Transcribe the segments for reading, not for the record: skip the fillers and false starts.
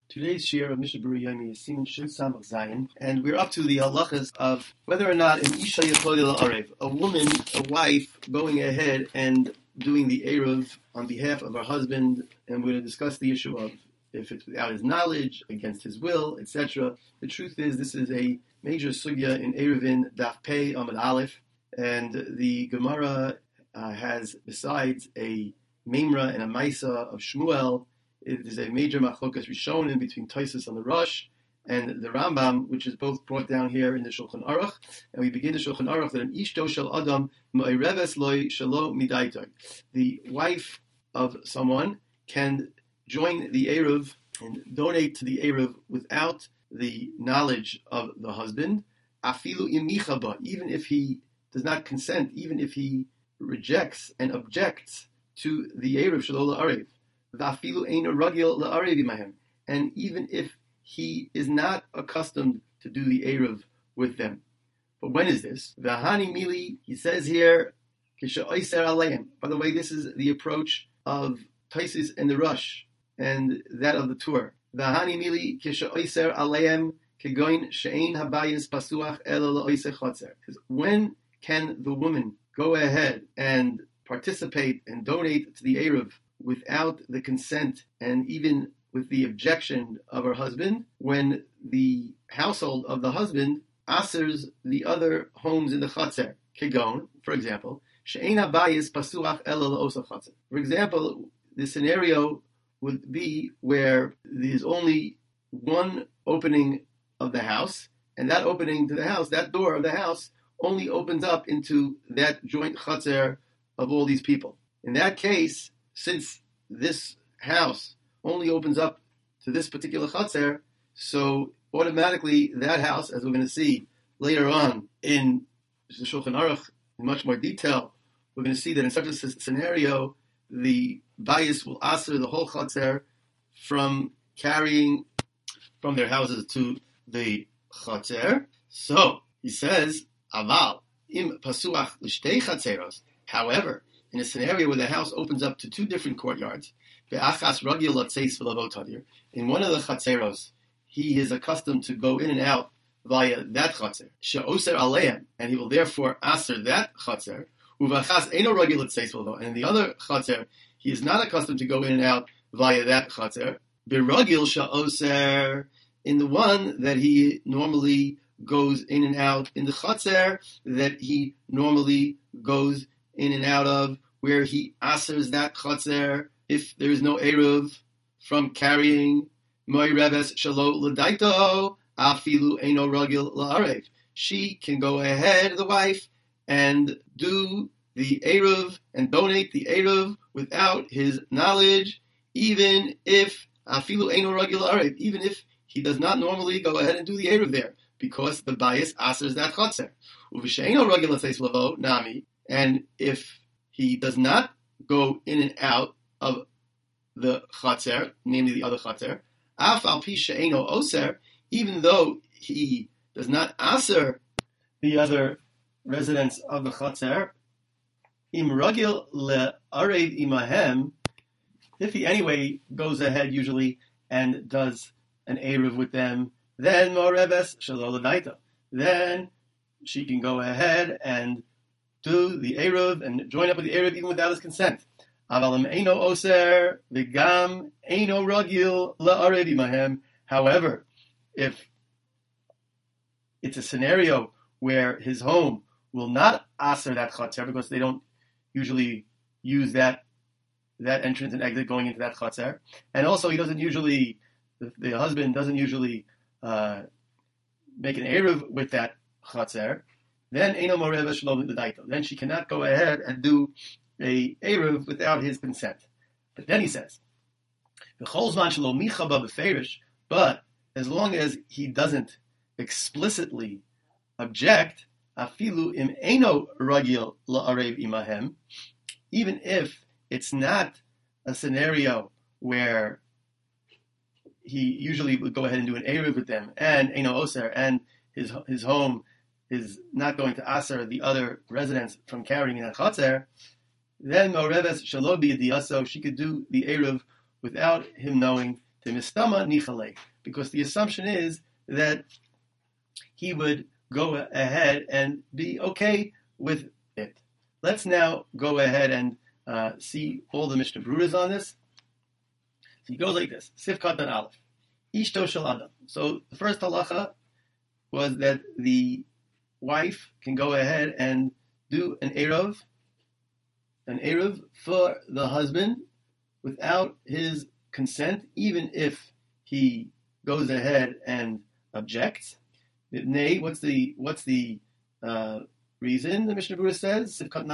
Today's share of Mishnah Berurah Yomi is Siman Shin Samach Zayin, and we're up to the halachas of whether or not an Isha Yecholei La'arev, a woman, a wife, going ahead and doing the Eruv on behalf of her husband, and we're going to discuss the issue of if it's without his knowledge, against his will, etc. The truth is, this is a major sugya in Eruvin Daf Pei Amud Aleph, and the Gemara has, besides a Memra and a Maisa of Shmuel, it is a major machlokas rishonim between Tosfos on the Rosh and the Rambam, which is both brought down here in the Shulchan Aruch. And we begin the Shulchan Aruch that an ishto shel adam ma'ereves loy shelo midaitoi. The wife of someone can join the Eruv and donate to the Eruv without the knowledge of the husband, afilu imichaba, even if he does not consent, even if he rejects and objects to the Eruv shelo la'arev. And even if he is not accustomed to do the Eruv with them. But when is this? V'hani mili, he says here, by the way, this is the approach of Tosfos and the Rosh, and that of the Tur. V'hani mili kisha aleim kegoin she'ein habayis pasuach elo la'oiseh chotzer. When can the woman go ahead and participate and donate to the Eruv without the consent and even with the objection of her husband, when the household of the husband asers the other homes in the Chatzer? Kegon, for example, she'ein habayis pasuach elo la'oseh chatzer. For example, the scenario would be where there's only one opening of the house, and that opening to the house, that door of the house, only opens up into that joint Chatzer of all these people. In that case, since this house only opens up to this particular Chatzer, so automatically that house, as we're going to see later on in the Shulchan Aruch in much more detail, we're going to see that in such a scenario, the bias will aser the whole Chatzer from carrying from their houses to the Chatzer. So, he says, Aval, im pasuach l'shtei Chatzeros. However, in a scenario where the house opens up to two different courtyards, in one of the chatzeros, he is accustomed to go in and out via that chatzer, and he will therefore aser that chatzer. And in the other chatzer, he is not accustomed to go in and out via that chatzer. In the one that he normally goes in and out, in the chatzer that he normally goes in and out of, where he asers that chatzer if there is no eruv from carrying moy reves shelo l'daito afilu eino ragil la'arev. She can go ahead, the wife, and do the eruv and donate the eruv without his knowledge, even if afilu eino ragil la'arev, even if he does not normally go ahead and do the eruv there, because the bias asers that chatzer. Uv'she'eino ragil l'seis lavo nami. And if he does not go in and out of the chatzer, namely the other chatzer, af al pi she'eino oser, even though he does not aser the other residents of the chatzer, im ragil le'arev imahem, if he anyway goes ahead usually and does an eruv with them, then moreves shelo l'daito, then she can go ahead and do the Eruv and join up with the Eruv even without his consent. Avalim eino oser v'gam eino ragil la'arev imahem. However, if it's a scenario where his home will not aser that chatzer because they don't usually use that entrance and exit going into that chatzer, and also he doesn't usually, the husband doesn't usually make an Eruv with that chatzer, then then she cannot go ahead and do a Eruv without his consent. But then he says, but as long as he doesn't explicitly object, afilu im eino ragil la'arev imahem, even if it's not a scenario where he usually would go ahead and do an Eruv with them, and eino oser, and his home is not going to aser the other residents from carrying in a chatzer, then moreves shelo b'yediyaso, she could do the Eruv without him knowing, Timistama nichale, because the assumption is that he would go ahead and be okay with it. Let's now go ahead and see all the Mishnah Bruras on this. So he goes like this: Sif Katan Aleph, Ishto Shel Adam. So the first halacha was that the wife can go ahead and do an eruv for the husband without his consent, even if he goes ahead and objects. Nay, what's the reason? The Mishnah Berurah says,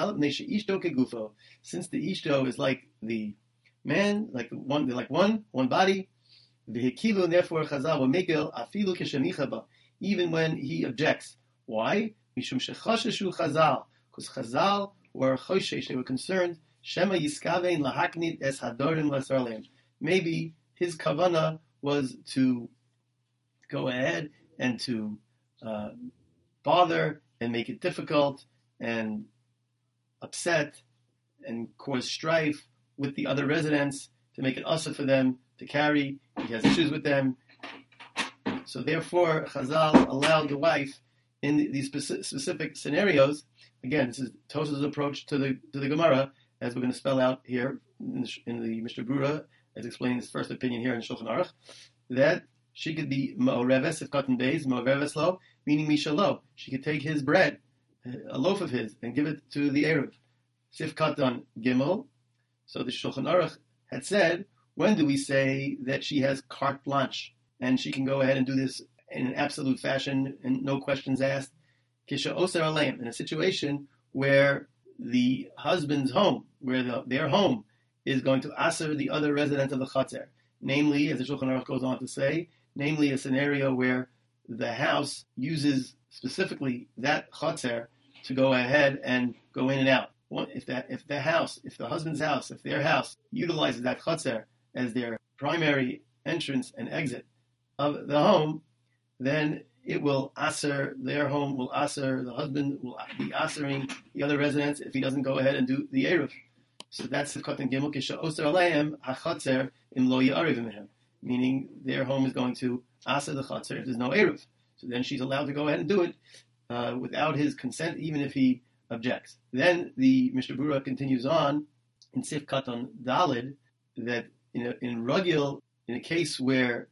since the ishto is like the man, like one body, and therefore Chazal will make afilu keshemichaba, even when he objects. Why? Mishum shechasheshu Chazal, because Chazal were choshesh, they were concerned. Shema yiskavein lahaknit es hadorim lasarleim. Maybe his kavana was to go ahead and to bother and make it difficult and upset and cause strife with the other residents, to make it asa for them to carry. He has issues with them. So therefore, Chazal allowed the wife in these specific scenarios. Again, this is Tosafos' approach to the Gemara, as we're going to spell out here in the Mishnah Berurah, as explained in his first opinion here in Shulchan Aruch, that she could be ma'oreves if cotton days, ma'oreves lo, meaning mishalo. She could take his bread, a loaf of his, and give it to the Eruv. Sif katan gimel. So the Shulchan Aruch had said, when do we say that she has carte blanche and she can go ahead and do this in an absolute fashion and no questions asked? Kisha oser aleim, in a situation where the husband's home, where their home is going to aser the other resident of the chatzer. Namely, as the Shulchan Aruch goes on to say, namely a scenario where the house uses specifically that chatzer to go ahead and go in and out. If the husband's house, if their house utilizes that chatzer as their primary entrance and exit of the home, then it will aser, their home will aser, the husband will be asering the other residents if he doesn't go ahead and do the eruv. So that's the Katan Gimel, Kisha Oser Aleim HaChatzer Im Lo Ya'ariv Mehem, meaning their home is going to aser the chatzer if there's no eruv. So then she's allowed to go ahead and do it without his consent, even if he objects. Then the Mishnah Berurah continues on in Sif Katan Dalid that in Ragil, in a case where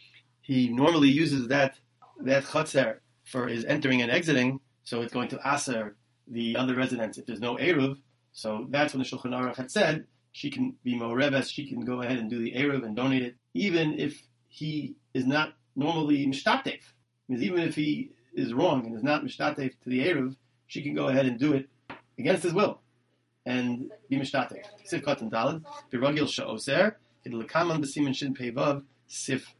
he normally uses that chatzer for his entering and exiting, so it's going to aser the other residents if there's no eruv. So that's when the Shulchan Aruch had said she can be moreves, she can go ahead and do the eruv and donate it, even if he is not normally mishtatef. Because even if he is wrong and is not mishtatef to the eruv, she can go ahead and do it against his will and be mishtatef. Sif katan daled biragil sha'oser idlekaman b'siman shin peivav sif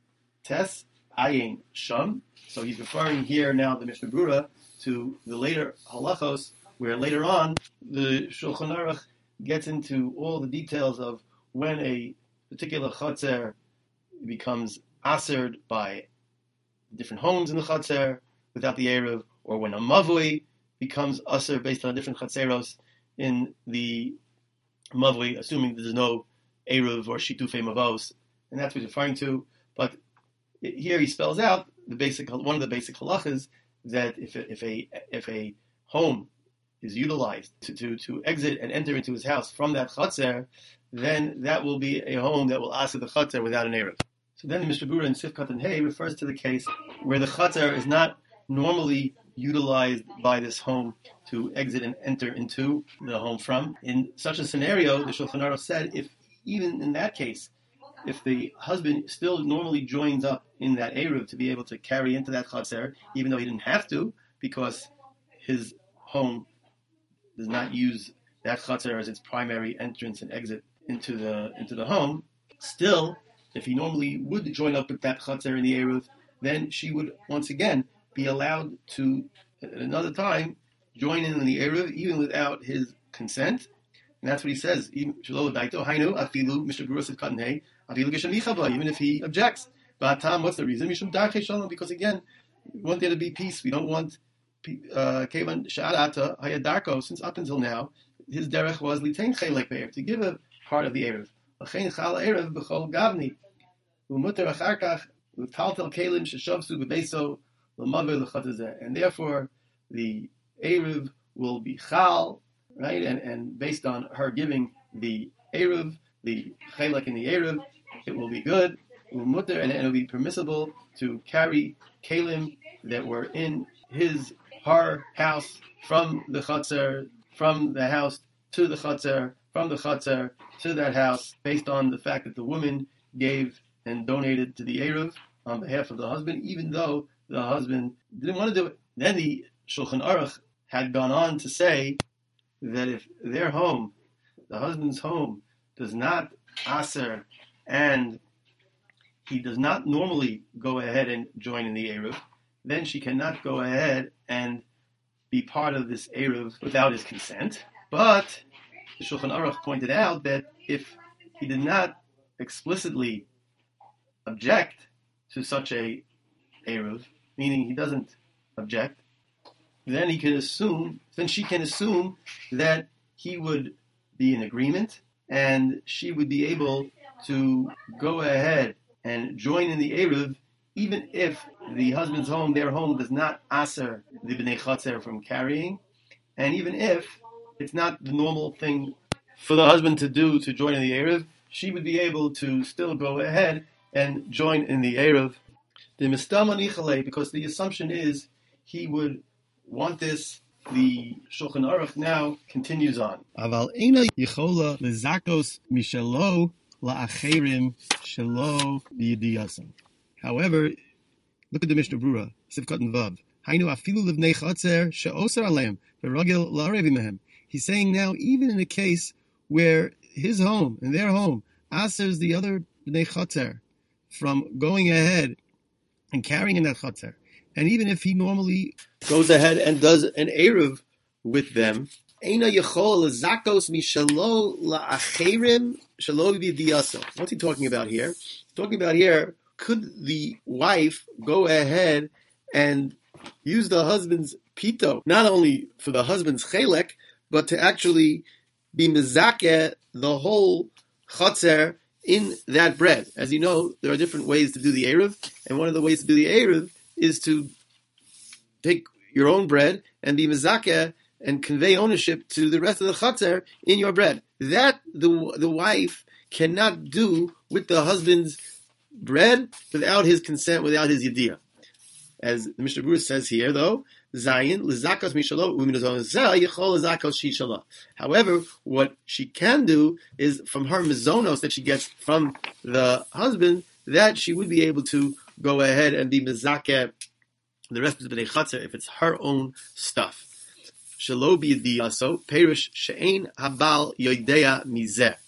tes ayin sham. So he's referring here now the Mishnah Berurah to the later halachos, where later on the Shulchan Aruch gets into all the details of when a particular chatzer becomes asered by different homes in the chatzer without the eruv, or when a mavui becomes aser based on different chatzeros in the mavui, assuming there's no eruv or shitufei mavos, and that's what he's referring to. But here he spells out one of the basic halachas, that if a home is utilized to exit and enter into his house from that chatzer, then that will be a home that will aser the chatzer without an eruv. So then the Mishnah Berurah in Sif Katan Hey refers to the case where the chatzer is not normally utilized by this home to exit and enter into the home from. In such a scenario, the Shulchan Aruch said, if even in that case, if the husband still normally joins up in that eruv to be able to carry into that chatzer, even though he didn't have to, because his home does not use that chatzer as its primary entrance and exit into the home, still, if he normally would join up with that chatzer in the eruv, then she would once again be allowed to, at another time, join in the eruv even without his consent. And that's what he says. Even if he objects. What's the reason? Because again, we want there to be peace. We don't want since up until now, his derech was to give a part of the eruv. Umuter achar kach l'taltel kelim sheshavsu b'beiso l'maver l'chatazeh. And therefore, the Eruv will be chal, right? And based on her giving the Eruv, the chelak in the Eruv, it will be good. Umuter, and it will be permissible to carry kelim that were in her house from the chutzner, from the house to the chutzner, from the chutzner to that house, based on the fact that the woman gave and donated to the Eruv on behalf of the husband, even though the husband didn't want to do it. Then the Shulchan Aruch had gone on to say that if their home, the husband's home, does not aser, and he does not normally go ahead and join in the Eruv, then she cannot go ahead and be part of this Eruv without his consent. But the Shulchan Aruch pointed out that if he did not explicitly object to such a Eruv, meaning he doesn't object, then she can assume that he would be in agreement and she would be able to go ahead and join in the Eruv, even if the husband's home, their home, does not aser the Bnei Chatzer from carrying, and even if it's not the normal thing for the husband to do to join in the Eruv, she would be able to still go ahead and join in the Eruv. Because the assumption is he would want this. The Shulchan Aruch now continues on. Aval eina yichola lezakos mishelo la'acherim shelo b'yidiyasam. However, look at the Mishnah Brura, Sivkot and Vav. Hainu afilu livnei chatzer she'oser aleim v'ragil la'arevi mehem. He's saying now, even in a case where his home and their home asers the other bnei chatzer from going ahead and carrying in that chatzer, and even if he normally goes ahead and does an Eruv with them, eina yechol lezakos mishelo la'acherim shelo b'yidiyasam. What's he talking about here? He's talking about here, could the wife go ahead and use the husband's pito, not only for the husband's chelek, but to actually be mezakeh the whole chatzer in that bread? As you know, there are different ways to do the Eruv, and one of the ways to do the Eruv is to take your own bread and be mezakeh and convey ownership to the rest of the chatzer in your bread. That the wife cannot do with the husband's bread without his consent, without his yediyah. As the Mishnah Berurah says here, though, Zayin l'zakos mishalo u'minazon zeh yichol l'zakos shishala. However, what she can do is from her mizonos that she gets from the husband, that she would be able to go ahead and be mezakeh the rest of the bnei chatzer if it's her own stuff. Shelo b'yediyaso perish she'ein habal yoidea mizeh.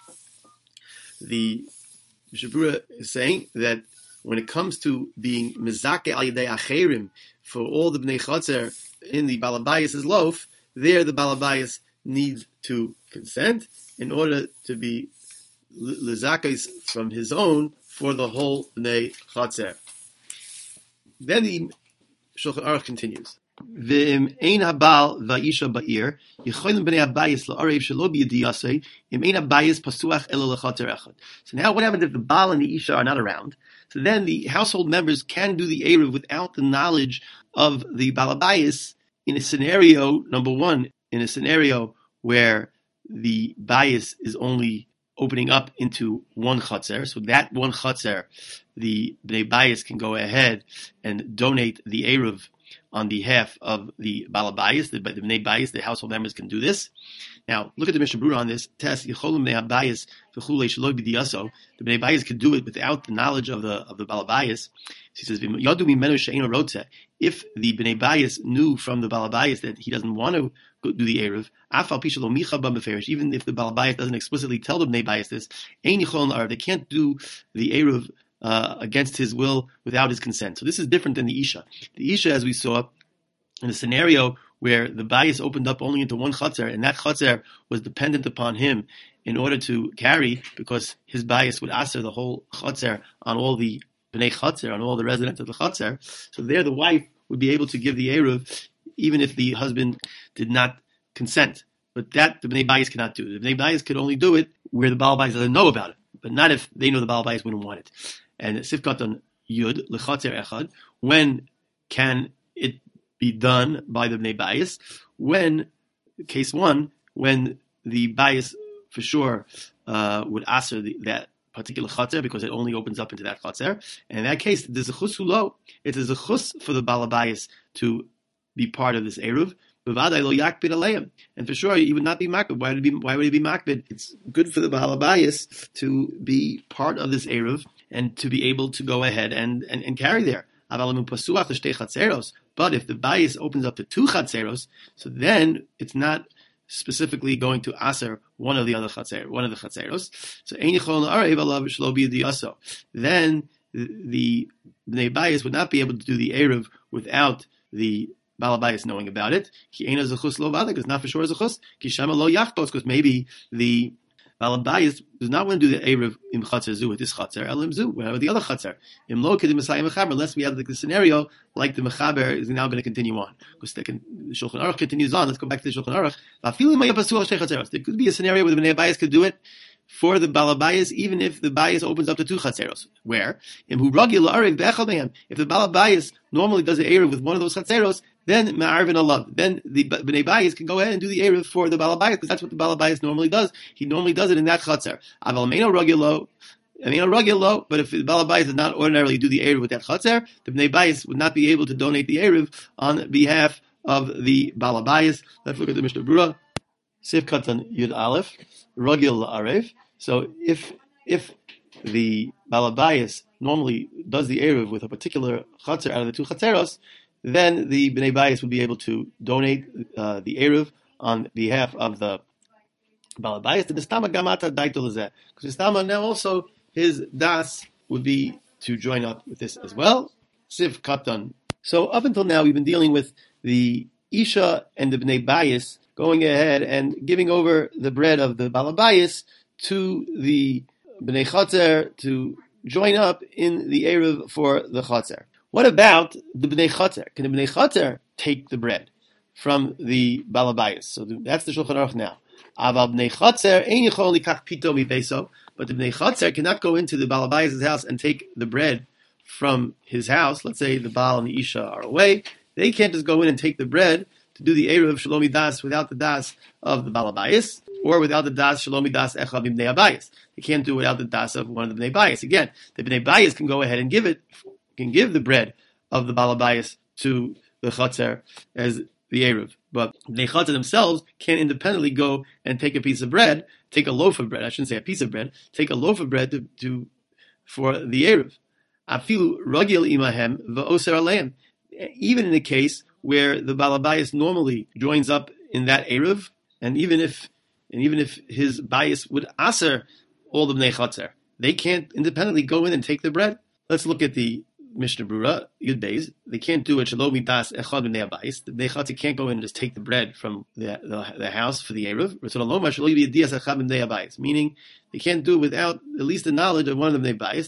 The Mishnah Berurah is saying that when it comes to being mezakeh al yedei acherim for all the bnei chatzer in the balabayas' loaf, there the balabayas needs to consent in order to be lezakeh from his own for the whole bnei chatzer. Then the Shulchan Aruch continues. V'im ein habal va'isha ba'ir yicholim bnei habayis la'arev shelo b'yediyasei im ein habayis pasuach elo l'chatzer echad. So now what happens if the Baal and the Isha are not around? So then the household members can do the Eruv without the knowledge of the Balabayas in a scenario, number one, in a scenario where the bias is only opening up into one chatzer. So that one chatzer, the Bnei Bayis can go ahead and donate the Eruv on behalf of the Balabayis, the Bnei Bayis, the household members can do this. Now, look at the Mishnah Berurah on this. Test Yecholim Bnei Habayis v'chulei shelo b'diyaso. The Bnei Bayis could do it without the knowledge of the Balabayis. He says, Yadu mimenu she'eino rotze. If the Bnei Bayis knew from the Balabayis that he doesn't want to do the Eruv, afal pi shelo micha ba beferish. Even if the Balabayis doesn't explicitly tell the Bnei Bayis this, ein yichol ar. They can't do the Eruv against his will without his consent. So this is different than the Isha. The Isha, as we saw, in a scenario where the bias opened up only into one chatzer, and that chatzer was dependent upon him in order to carry, because his bias would aser the whole chatzer on all the bnei chatzer, on all the residents of the chatzer. So there the wife would be able to give the Eruv, even if the husband did not consent. But that the bnei bias cannot do. The bnei bias could only do it where the Baal Bayis doesn't know about it, but not if they know the Baal Bayis wouldn't want it. And Sifkaton Yud Lechatzer Echad. When can it be done by the Bnei Bayis? When case one, when the Bayis for sure would answer that particular chatzer because it only opens up into that chatzer. And in that case, there's a chus hulo. It is a chus for the balabayas to be part of this eruv. And for sure, he would not be makbid. Why would he be makbid? It's good for the balabayas to be part of this eruv and to be able to go ahead and carry there. But if the bayis opens up to two chatzeros, so then it's not specifically going to aser one of the chatzeros. So then the Bnei Bayis would not be able to do the eruv without the Balabayas knowing about it. Because not for sure is a chus. Because maybe the Balabayas does not want to do the eruv im chatzer zu with this chatzer, elim zu, whatever the other chatzer. Im lo kedim Messiah mechaber, unless we have the scenario like the mechaber is now going to continue on. Because the Shulchan Aruch continues on. Let's go back to the Shulchan Aruch. There could be a scenario where the Bnei Bayis could do it for the Balabayas, even if the Bayis opens up to two chatzeros. Where? If the Balabayas normally does the eruv with one of those chatzeros, then ma'arvin Allah. Then the Bnei Bayis can go ahead and do the eruv for the Balabayas, because that's what the Balabayas normally does. He normally does it in that chatzer. But if the Balabayas does not ordinarily do the eruv with that chatzer, the Bnei Bayis would not be able to donate the eruv on behalf of the Balabayas. Let's look at the Mishnah Brura. Sif Katan Yud Aleph, Ragil Arev. So if the Balabayas normally does the eruv with a particular chatzer out of the two chatzeros, then the Bnei Bayis would be able to donate the eruv on behalf of the Balabayas. The Nistama Gamata Daito Lezeh. Because Nistama now also his das would be to join up with this as well. Siv Katan. So up until now we've been dealing with the Isha and the Bnei Bayis going ahead and giving over the bread of the Balabayas to the Bnei Chatzer to join up in the eruv for the Chatzer. What about the Bnei Chatzer? Can the Bnei Chatzer take the bread from the Balabayas? So that's the Shulchan Aruch now. Aval Bnei Chatzer ein yichol likach pito mibeso, but the Bnei Chatzer cannot go into the Balabayas' house and take the bread from his house. Let's say the Baal and the Isha are away. They can't just go in and take the bread to do the eruv shalomi das without the das of the Balabayas, or without the das shalomi das echad b'nei Abayis. They can't do it without the das of one of the Bnei Bayis. Again, the Bnei Bayis can go ahead and give the bread of the Balabayas to the Chatzer as the eruv. But the Chatzer themselves can't independently go and take a piece of bread, take a loaf of bread. I shouldn't say a piece of bread. Take a loaf of bread for the eruv. Afilu ragil imahem v'oser aleim. Even in a case where the Balabayas normally joins up in that eruv, and even if his bias would aser all the Bnei Chatzer, they can't independently go in and take the bread. Let's look at the Mishnah Brura, Yud Beis. They can't do it. Shalom mitas echad b'nei Abayis. The Bnei Chatzer can't go in and just take the bread from the house for the eruv. Meaning, they can't do it without at least the knowledge of one of the Bnei Bayis.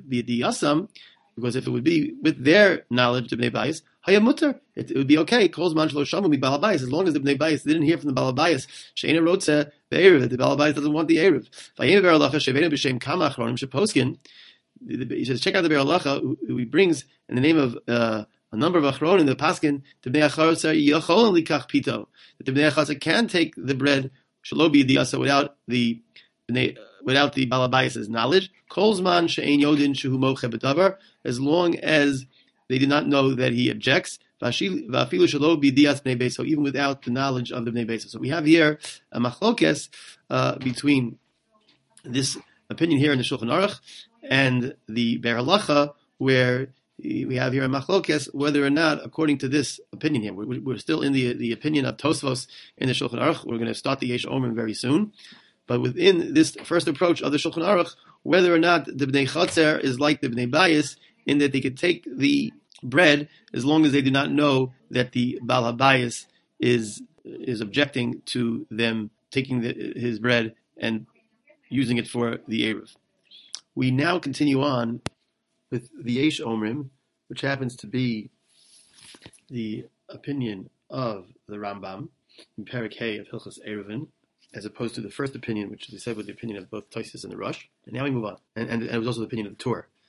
Because if it would be with their knowledge of Bnei Bayis, hayamutter, it would be okay. Calls man shlo shamu mi Balabayis, as long as the Bnei Bayis didn't hear from the Balabayis. Sheina rotze be'eruv, that the Balabayis doesn't want the eruv. Vayim be'er halacha shevenu b'shem kama achronim sheposkin. He says, check out the be'er halacha who he brings in the name of a number of achronim, the paskin, the Bnei Chatzer yachol likach pito, that the Bnei Chatzer can take the bread shelo b'yidiyasa without the Balabayas' knowledge. Kolzman she'ein yodin shehu moche b'davar, as long as they did not know that he objects. Va'afilu shelo b'diyas bnei beis, so even without the knowledge of the bnei beis. So we have here a machlokes between this opinion here in the Shulchan Aruch and the Be'er Halacha, where we have here a machlokes whether or not, according to this opinion here, we're still in the opinion of Tosfos in the Shulchan Aruch. We're going to start the Yesh Omer very soon. But within this first approach of the Shulchan Aruch, whether or not the Bnei Chatzer is like the Bnei Bayis, in that they could take the bread as long as they do not know that the Baal HaBayis is objecting to them taking his bread and using it for the eruv. We now continue on with the Yesh Omrim, which happens to be the opinion of the Rambam in Perek Hey of Hilchos Eruvin, as opposed to the first opinion, which they said was the opinion of both Tosfos and the Rosh. And now we move on. And it was also the opinion of the Torah.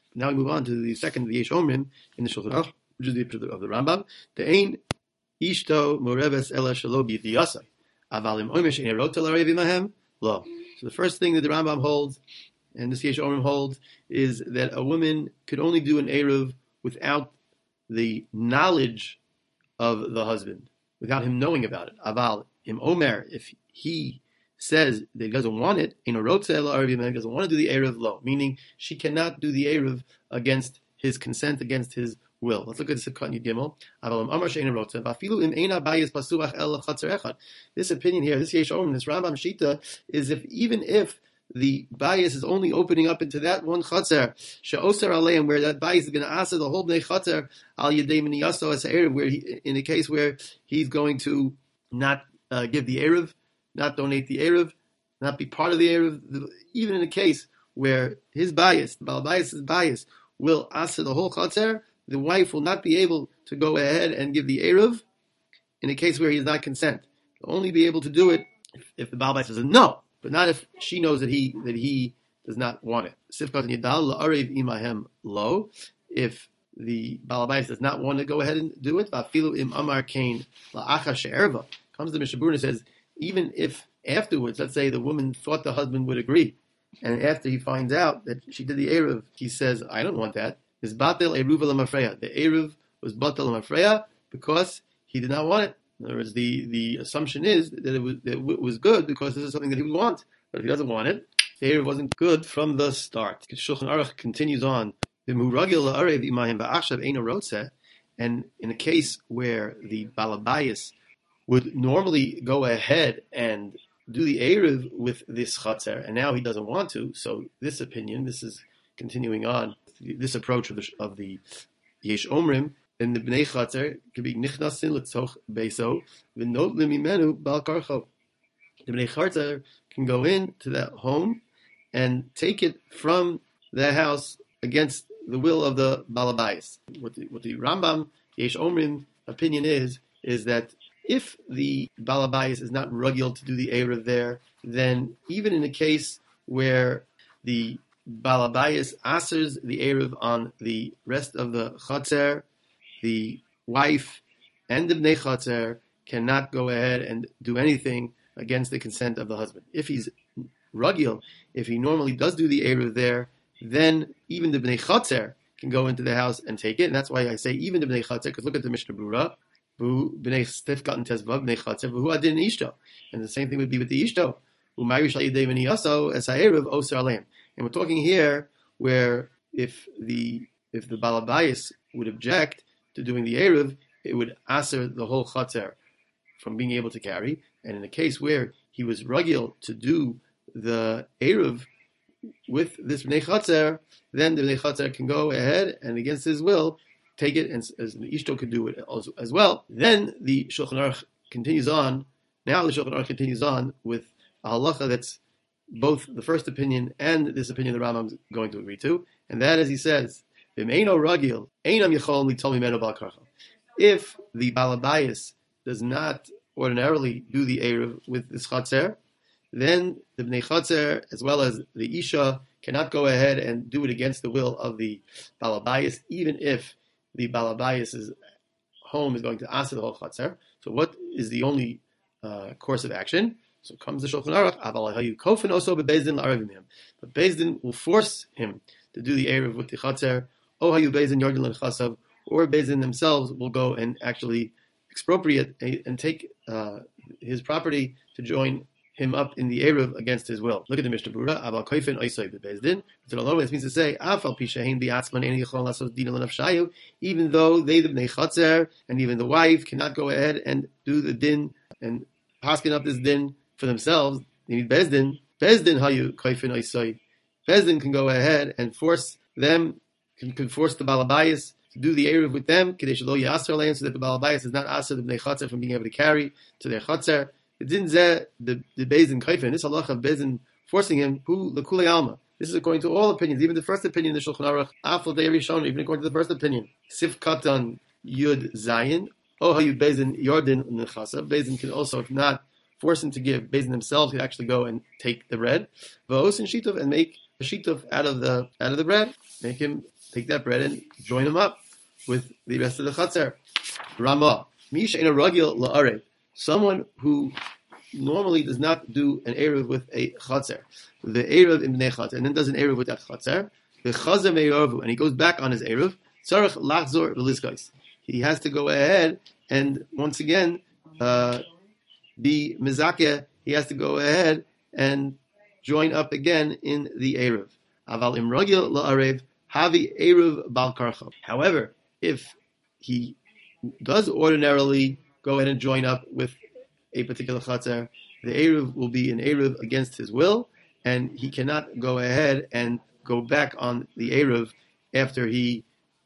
Now we move on to the second of the Yesh Omrim in the Shulchan Aruch, which is the opinion of the Rambam. The Ein Ishto Moreves Ela Shelo B'Yasai. Avalim Omesh Ein Rota L'Arev Imahem Lo. So the first thing that the Rambam holds, and this Yesh Omrim holds, is that a woman could only do an Eruv without the knowledge of the husband, without him knowing about it. Aval Im Omer, if he says that he doesn't want it, in a Rotze Ela Arev Imahem, doesn't want to do the Eruv Lo, meaning she cannot do the Eruv against his consent, against his will. Let's look at the Sivkat Yud Gimel. This opinion here, this Yesh Omrim, this Rambam Shita, is even if the bias is only opening up into that one chatzer, she'oser aleim, where that bias is going to answer the whole bnei chatzer al yedei miniyaso as erev, where he, in a case where he's going to not give the erev, not donate the erev, not be part of the erev, even in a case where his bias, the Baal bias's bias, will answer the whole chatzer, the wife will not be able to go ahead and give the erev in a case where he does not consent. He'll only be able to do it if the Baal bias says no. But not if she knows that he does not want it. Sifkat Yidal La'arev Imahem Lo. If the Balabais does not want to go ahead and do it, Vafilu Im Amar Kain La'acha She'erva. Comes the Mishnah Berurah and says, even if afterwards, let's say the woman thought the husband would agree, and after he finds out that she did the Eruv, he says, I don't want that. Is Batel Eruv L'Mafreya. The Eruv was Batel L'Mafreya because he did not want it. In other words, the assumption is that it was good because this is something that he would want. But if he doesn't want it, the Eruv wasn't good from the start. Shulchan Aruch continues on. And in a case where the Balabayas would normally go ahead and do the Eruv with this Chatzer, and now he doesn't want to, so this opinion, this is continuing on, this approach of the Yesh Omrim, then the Bnei Chatzer could be nichnasin l'tzoch beiso v'not limimenu bal karcho. The Bnei Chatzer can go into that home and take it from the house against the will of the Balabayas. What the Rambam Yesh Omrim opinion is that if the Balabayas is not rugged to do the Erev there, then even in a case where the Balabayas asers the Erev on the rest of the Chatzer, the wife and the Bnei Chatzer cannot go ahead and do anything against the consent of the husband. If he's rugged, if he normally does do the Erev there, then even the Bnei Chatzer can go into the house and take it. And that's why I say even the Bnei Chatzer, because look at the Mishnah Berurah, Bnei Stifkat and Tezvav, Bnei Chatzer, V'hu Adin Ishto. And the same thing would be with the Ishto. And we're talking here where if the Balabayas would object to doing the Eruv, it would answer the whole Chatzer from being able to carry. And in a case where he was rugged to do the Eruv with this Bnei Chatzer, then the Bnei Chatzer can go ahead and against his will take it, and as the Ishto could do it also, as well. Then the Shulchan Aruch continues on. Now the Shulchan Aruch continues on with a halacha that's both the first opinion and this opinion the Rambam is going to agree to, and that is, he says, if the Balabayas does not ordinarily do the Erev with this Chatzer, then the Bnei Chatzer, as well as the Isha, cannot go ahead and do it against the will of the Balabayas, even if the Balabayas' home is going to answer the whole Chatzer. So what is the only course of action? So comes the Shulchan Aruch, but Beis Din will force him to do the Erev with the Chatzer, or Beis Din themselves will go and actually expropriate and take his property to join him up in the Erev against his will. Look at the Mishnah Berurah. Aval koifen oisoi bebeis din. This means to say, afal pishahin bi'atzman eni yechol lasos din l'nafshayu. Even though they, the Bnei Chatzer, and even the wife cannot go ahead and do the din and paskin up this din for themselves, they need Beis Din. Beis Din hayu koifen oisoi. Beis Din can go ahead and force them, can force the Balabayas to do the Erev with them, kadesh lo yasser leim, so that the Balabayas does not ask the Bnei Chatzer from being able to carry to their Chatzer. The Beis Din kaifin, this halacha of Beis Din forcing him, who the kulei alma. This is according to all opinions, even the first opinion, the Shulchan Aruch, afal de'eri shon, even according to the first opinion. Sif katan yud zayin, ohayu Beis Din yordin nechasa. Beis Din can also, if not force him to give, Beis Din themselves can actually go and take the bread, v'os and shitov, and make a shitov out of the bread, make him take that bread and join them up with the rest of the chatzar. Ramah, Misha in a ragil la'arev, someone who normally does not do an eruv with a chatzar, the eruv in bnei chatzar, and then does an eruv with that chatzar, the chazar me'eruv, and he goes back on his eruv, tzarich lachzor v'lizkais. He has to go ahead and once again be mizakeh. He has to go ahead and join up again in the eruv. Aval im ragil la'arev havi eruv bal karcha. However, if he does ordinarily go ahead and join up with a particular chatzar, the eruv will be an eruv against his will, and he cannot go ahead and go back on the eruv after he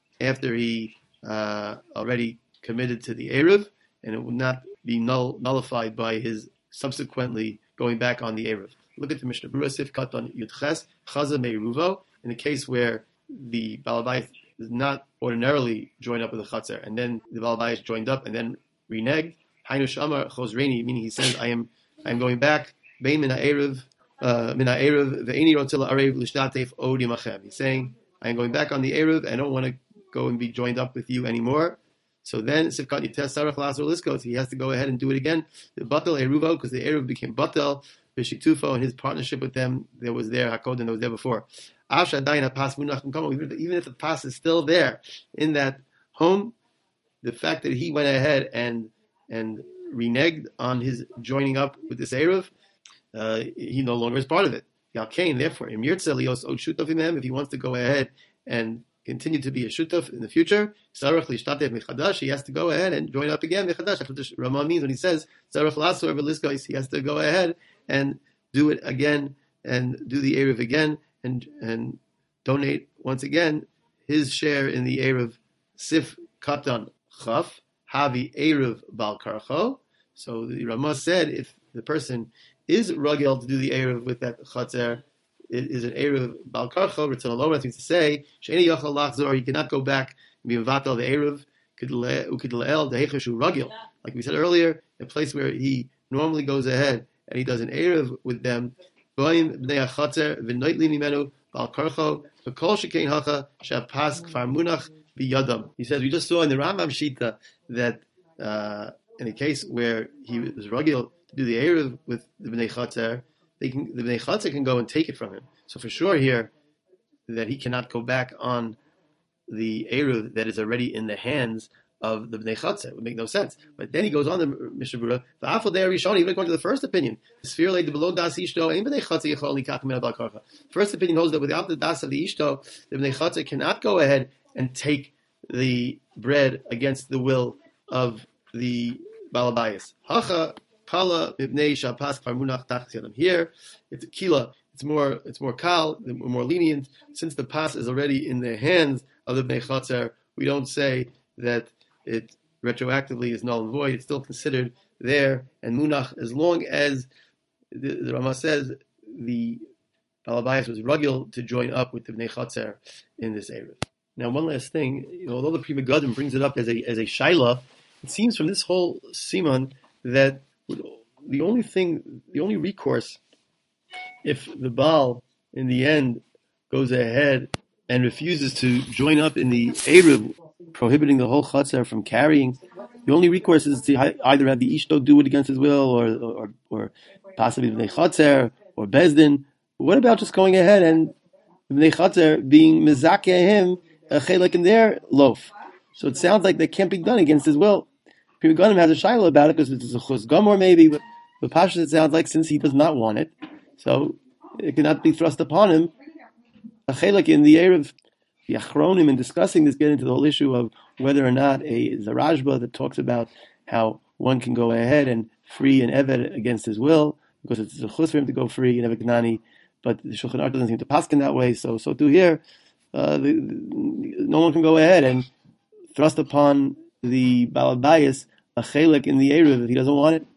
already committed to the eruv, and it will not be nullified by his subsequently going back on the eruv. Look at the Mishnah Berurah Sif Katan Yudches Chaza Meiruvo. In the case where the Balabais does not ordinarily join up with the chatzar, and then the Balabais joined up and then reneged. Hainu Shamar Chosreini, meaning he says, I am going back. Bein min ha'erev ve'eni rotzeh la'arev l'shtatef od yimachem. He's saying, I am going back on the erev. I don't want to go and be joined up with you anymore. So then, Sifkat Yites Sarach Lazar Liskos, he has to go ahead and do it again. The Batel Eruvo, because the erev became Batel, B'shitufo, and his partnership with them, there was there, Hakoden, that was there before. Even if the pas is still there in that home, the fact that he went ahead and reneged on his joining up with this erev, he no longer is part of it. Yalkain, therefore, if he wants to go ahead and continue to be a shutaf in the future, he has to go ahead and join up again. That's what Ramah means when he says he has to go ahead and do it again and do the erev again and donate once again his share in the erev. Sif katan chaf havi erev bal karcho. So the Ramah said if the person is ragel to do the erev with that chatzar, it is an erev bal karcho. Ritzon Aloma means to say she'eni yachal lachzor. He cannot go back and be mevatel the erev. Ukid leel dehecheshu ragil. Like we said earlier, a place where he normally goes ahead and he does an erev with them. Boim bnei chatzar v'noitli mimenu bal karcho v'kol shekein hacha she'pas kfar munach biyadam. He says we just saw in the Rambam Shita that in a case where he was ragil to do the erev with the bnei chatzar, the bnei chatzar can go and take it from him. So for sure here that he cannot go back on the eruv that is already in the hands of the bnei chatzar. It would make no sense. But then he goes on to Mishnah Berurah, v'afal dei Rishon, even according to the first opinion, first opinion holds that without the das of the ishto, the bnei chatzar cannot go ahead and take the bread against the will of the balabayas. Hacha kala ibnei shapas kvarmunach tachas yadam. Here, it's kila. It's more kal, more lenient. Since the pas is already in the hands of the bnei chatzar, we don't say that it retroactively is null and void. It's still considered there and munach as long as the Rama says the balabayas was ragil to join up with the bnei chatzar in this area. Now, one last thing, although the Pri Megadim brings it up as a shaila, it seems from this whole siman that the only recourse, if the Baal in the end goes ahead and refuses to join up in the eruv, prohibiting the whole chatzar from carrying, the only recourse is to either have the ishto do it against his will, or possibly the chatzar or bezdin. But what about just going ahead and the chatzar being mezakeh him a chelik in their loaf? So it sounds like that can't be done against his will. Pri Megadim has a shaila about it because it's a chus gomor maybe, but Pashas it sounds like since he does not want it, so it cannot be thrust upon him. A chelik in the erev, the achronim in discussing this get into the whole issue of whether or not the Rashba that talks about how one can go ahead and free an eved against his will because it's a chus for him to go free in eved gnani, but the Shulchan Aruch doesn't seem to paskin that way. So to here, no one can go ahead and thrust upon the balabayas a chelik in the erev if he doesn't want it.